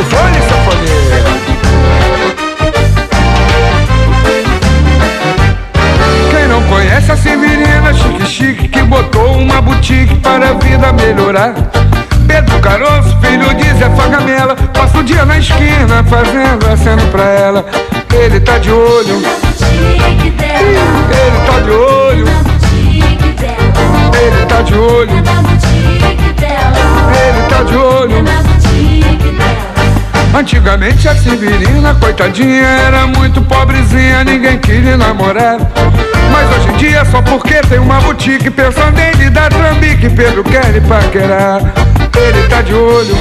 do fone, sanfoneiro. Quem não conhece a Severina chique que botou uma boutique para a vida melhorar? Pedro Caroço, filho de Zé Fagamela, passa o dia na esquina fazendo aceno pra ela. Ele tá de olho, ele tá de olho, ele tá de olho, ele tá de olho. Antigamente a Severina, coitadinha, era muito pobrezinha, ninguém queria namorar. Mas hoje em dia, só porque tem uma boutique, pensando em lhe dar trambique, Pedro quer lhe paquerar. Ele tá de olho,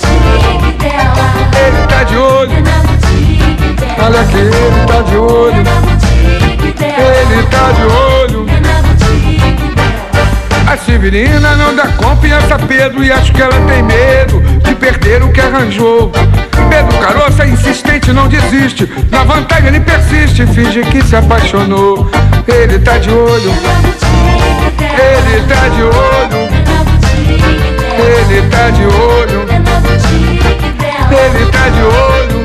ele tá de olho, olha que ele tá de olho, ele tá de olho. A Severina não dá confiança a Pedro e acho que ela tem medo de perder o que arranjou. Pedro Caroço é insistente, não desiste, na vantagem ele persiste, finge que se apaixonou. Ele tá de olho, ele tá de olho, ele tá de olho, ele tá de olho.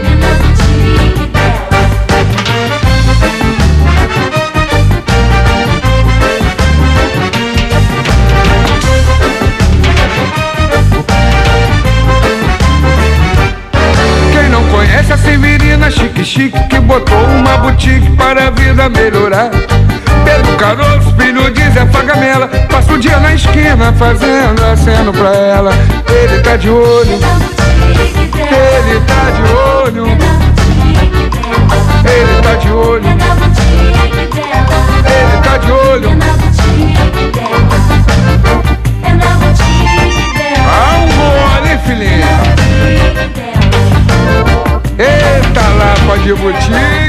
Quem não conhece a Severina chique que botou uma boutique para a vida melhorar? Pedro Caroço, filho de Zé Fagamela, passa o dia na esquina fazendo aceno pra ela. Ele tá de olho, ele tá de olho, ele tá de olho, ele tá de olho. Ah, um gole, filhinho. Eita lapa de boutique.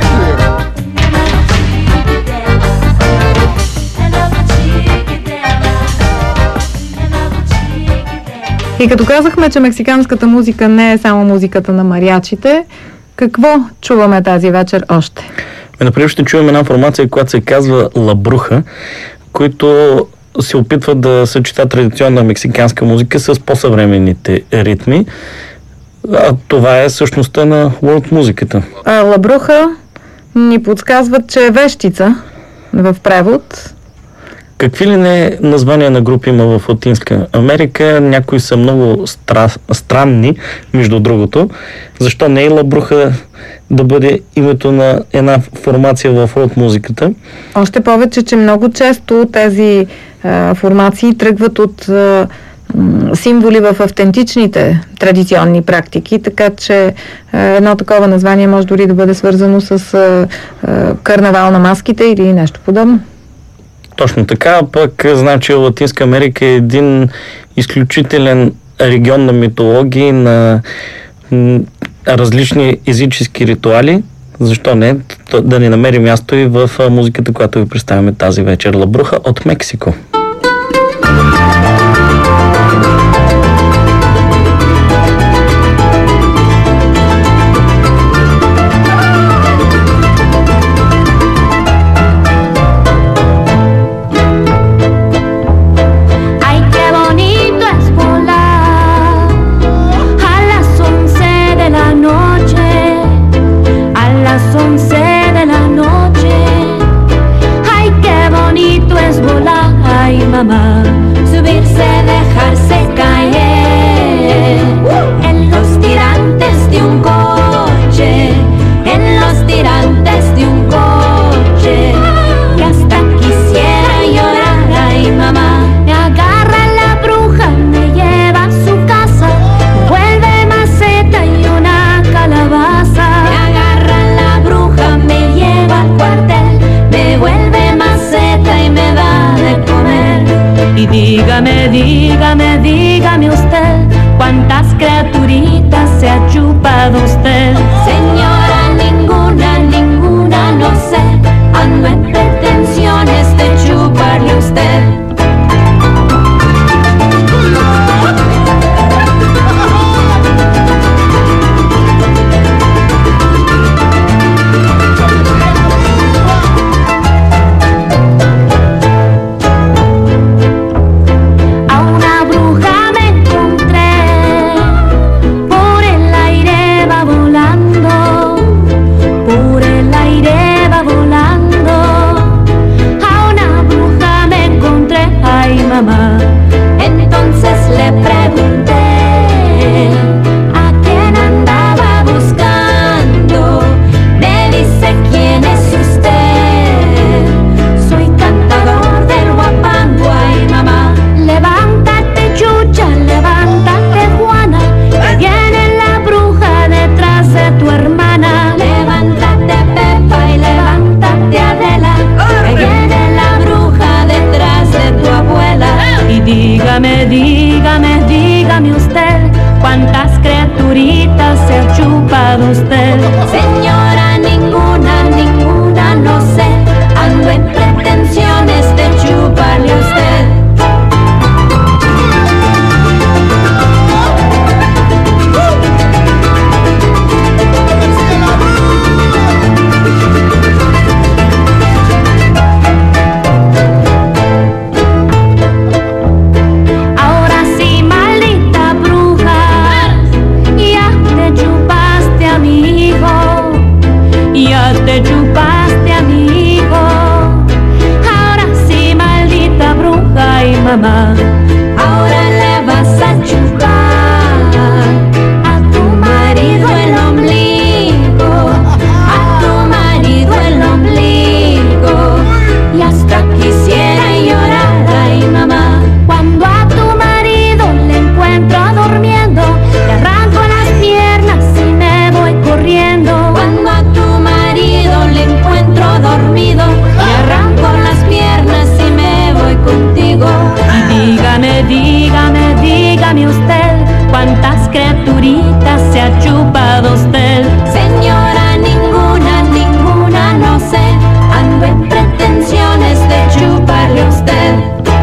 И като казахме, че мексиканската музика не е само музиката на мариачите, какво чуваме тази вечер още? Например, ще чуем една формация, която се казва Ла Бруха, които се опитват да съчетат традиционна мексиканска музика с по-съвременните ритми. А това е същността на world музиката. Ла Бруха ни подсказват, че е вещица в превод. Какви ли не названия на групи има в Латинска Америка? Някои са много странни, между другото. Защо не е Ла Бруха да бъде името на една формация в рок музиката? Още повече, че много често тези формации тръгват от символи в автентичните традиционни практики, така че едно такова название може дори да бъде свързано с карнавал на маските или нещо подобно. Точно така, пък значи Латинска Америка е един изключителен регион на митологии, на различни езически ритуали. Защо не? Да ни намери място и в музиката, която ви представяме тази вечер. Ла Бруха от Мексико. Ay, criaturita se ha chupado usted? Señora, ninguna, ninguna, no sé. Ando en pretensiones de chuparle a usted. Te chupaste a mi hijo, ahora sí, maldita bruja y mamá. Ahora le vas a chupar a tu marido el ombligo, a tu marido el ombligo. Y hasta quisiera llorar, ay mamá. Cuando a tu marido le encuentro durmiendo, le arranco las piernas y me voy corriendo. Cuando a tu marido le encuentro dormido, le arranco las piernas y me voy contigo. Y dígame, dígame, dígame usted, ¿cuántas criaturitas se ha chupado usted? Señora, ninguna, ninguna, no sé. Ando en pretensiones de chuparle a usted.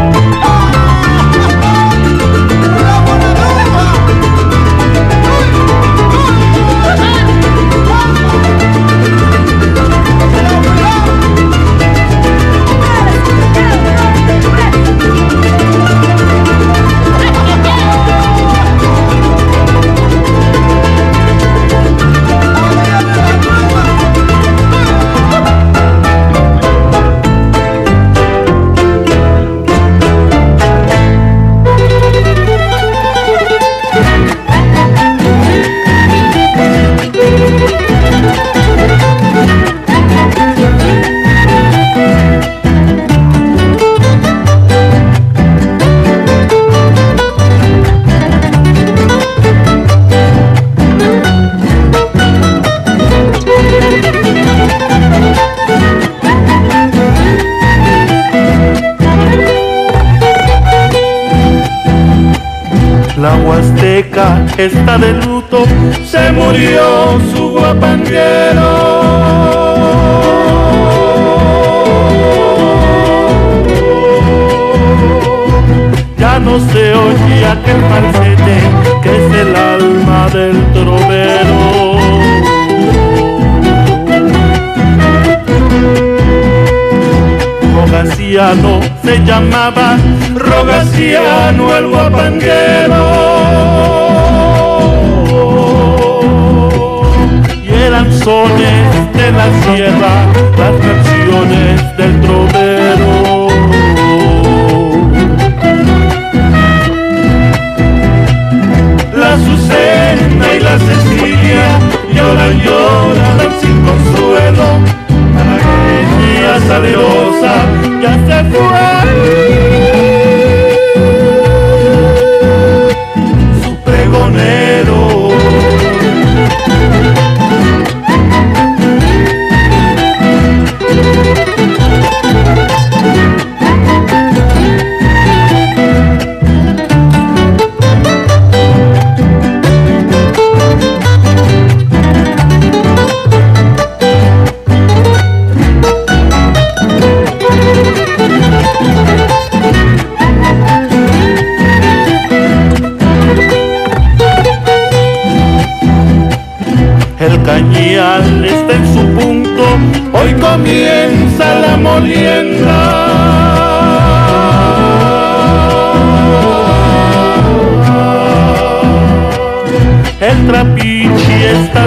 La Huasteca está de luto, se murió su guapanguero. Ya no se oye aquel falsete que es el alma del trovero. Rogaciano se llamaba, Rogaciano el guapanguero. Y eran sones de la sierra, las canciones del trovero. La Azucena y la Cecilia lloran, lloran sin consuelo. Malagueña salerosa ya se fue, su pregonero. El cañal está en su punto, hoy comienza la molienda. El trapiche está